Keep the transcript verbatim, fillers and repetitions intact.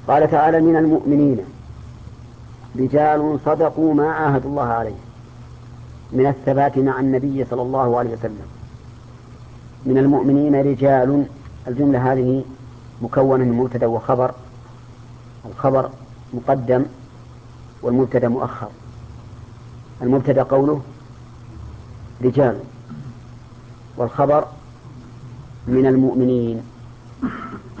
قال تعالى: من المؤمنين رجال صدقوا ما عاهدوا الله عليه، من الثبات مع النبي صلى الله عليه وسلم. من المؤمنين رجال، الجملة هذه مكونة من مبتدأ وخبر، الخبر مقدم والمبتدأ مؤخر. المبتدأ قوله رجال، والخبر من المؤمنين.